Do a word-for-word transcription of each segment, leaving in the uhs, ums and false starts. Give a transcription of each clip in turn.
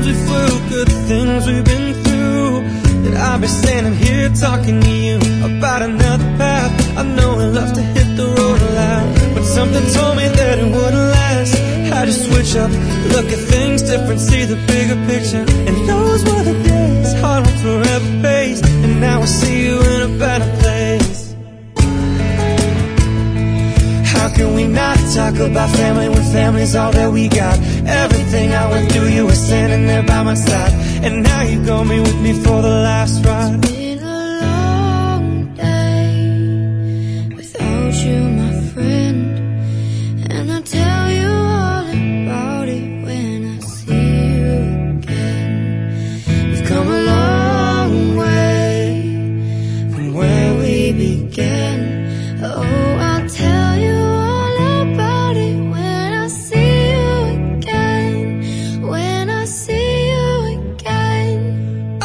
storms we flew, good things we've been through, that I'll be standing here talking to you about another path. I know we love to hit the road a lot, but something told me that it wouldn't last. Had to switch up, look at things different, see the bigger picture. And those were the days, hard on forever pace, and now I see you in a better place. How can we not talk about family when family's all that we got? Everything I went through, you were standing there by my side, and now you're gonna be with me for the last ride. It's been a long day without you, my friend, and I'll tell you all about it when I see you again. We've come a long way from where we began. Oh, I'll tell you all about it when I see you again, when I see you again. Oh,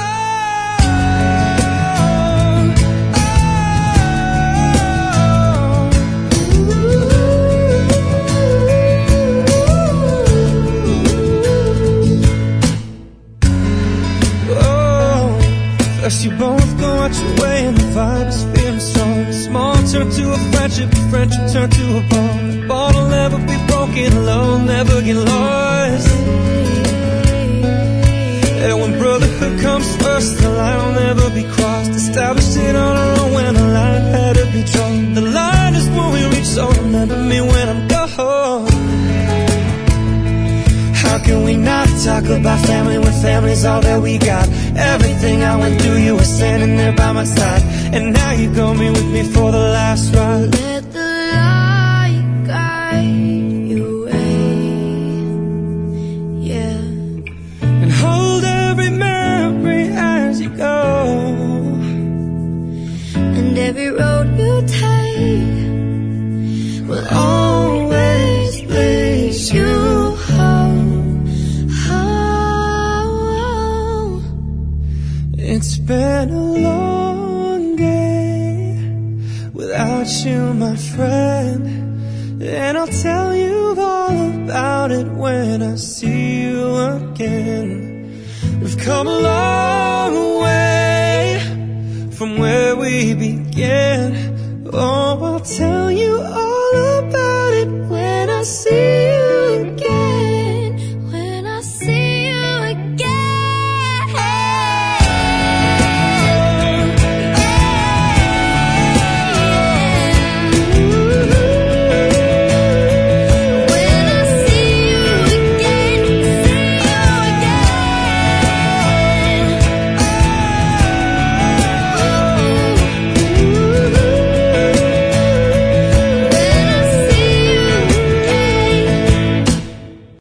oh, oh. First you both go out your way and the vibe is feeling strong. Small turn to a friendship, a friendship turn to a bond. The bond will never be broken, love will never get lost. And when brotherhood comes first, the line will never be crossed. Established it on our own when the line had to be drawn. The line is when we reach, so remember me when I'm gone. How can we not talk about family when family's all that we got? Everything I went through, you were standing there by my side, and now you're gonna be with me for the last ride. Let the light guide your way, yeah. And hold every memory as you go, And every road you take will always lead you home, home. It's been a long day without you, my friend, and I'll tell you all about it when I see you again. We've come a long way from where we began. Oh, I'll tell